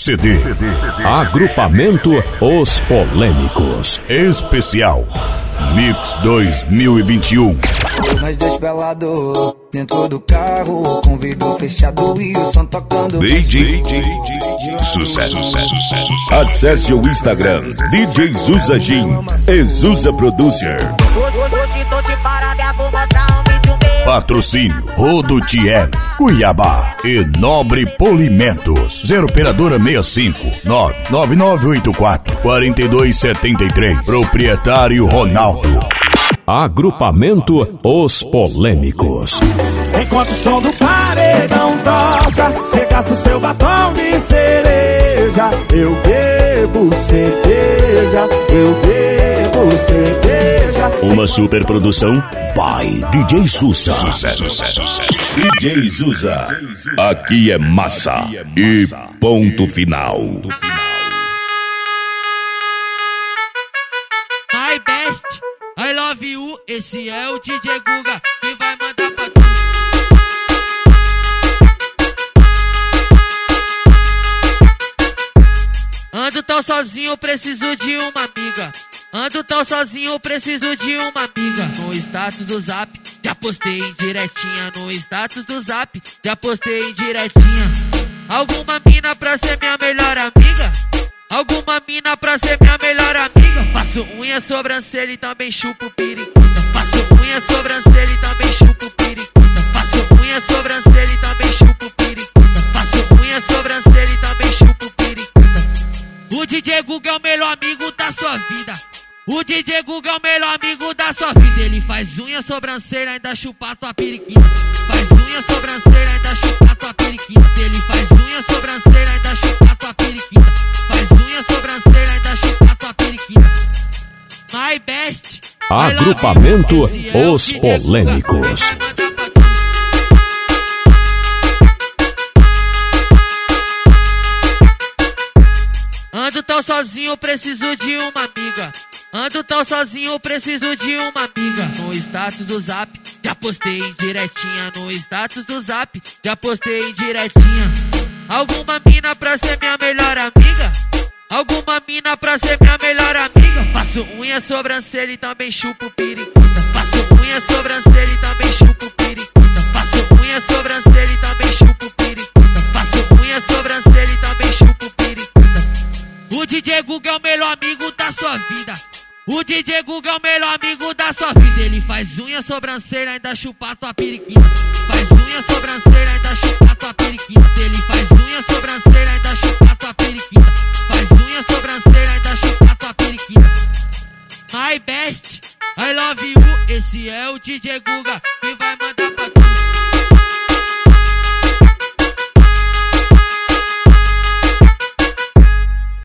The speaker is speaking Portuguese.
CD. Agrupamento Os Polêmicos. Especial Mix 2021. Nós dois pelados dentro do carro, com vidro fechado e o som tocando. DJ Sucesso. Acesse o Instagram DJ Zuza Jim e Zuza Producer. Patrocínio Rodotier, Cuiabá e Nobre Polimentos. 0 operadora 65 99984 4273. Proprietário Ronaldo. Agrupamento Os Polêmicos. Enquanto o som do paredão toca, cê gasta o seu batom de cereja. Eu bebo cerveja, eu bebo cerveja. Uma super produção by DJ Zuza. DJ Zuza. Aqui é massa. E ponto final. My best, I love you. Esse é o DJ Guga que vai mandar pra tu. Ando tão sozinho, preciso de uma amiga. Ando tão sozinho, preciso de uma amiga. No status do Zap, já postei em diretinha. No status do Zap, já postei em diretinha. Alguma mina pra ser minha melhor amiga? Alguma mina pra ser minha melhor amiga? Faço unha, sobrancelha e também chupo periquita. Faço unha, sobrancelha e também chupo periquita. Faço unha, sobrancelha e também chupo periquita. Faço unha, sobrancelha e também chupo periquita. O DJ Guga é o melhor amigo da sua vida. O DJ Guga é o melhor amigo da sua vida. Ele faz unha, sobrancelha, ainda chupa tua periquita. Faz unha, sobrancelha, ainda chupa tua periquita. Ele faz unha, sobrancelha, ainda chupa tua periquita. Faz unha, sobrancelha, ainda chupa tua periquita. My best. Agrupamento Os Polêmicos. Ando tão sozinho, preciso de uma amiga. Ando tão sozinho, preciso de uma amiga. No status do Zap, já postei em diretinha. No status do Zap, já postei em diretinha. Alguma mina pra ser minha melhor amiga? Alguma mina pra ser minha melhor amiga? Faço unha, sobrancelha e também chupo periquita. Faço unha, sobrancelha e também chupo periquita. Faço unha, sobrancelha e também chupo periquita. Faço unha, sobrancelha e também chupo periquita. O DJ Guga é o melhor amigo da sua vida. O DJ Guga é o melhor amigo da sua vida. Ele faz unha, sobrancelha, ainda chupa tua periquita. Faz unha, sobrancelha, ainda chupa tua periquita. Ele faz unha, sobrancelha, ainda chupa tua periquita. Faz unha, sobrancelha, ainda chupa tua periquita. My best, I love you. Esse é o DJ Guga que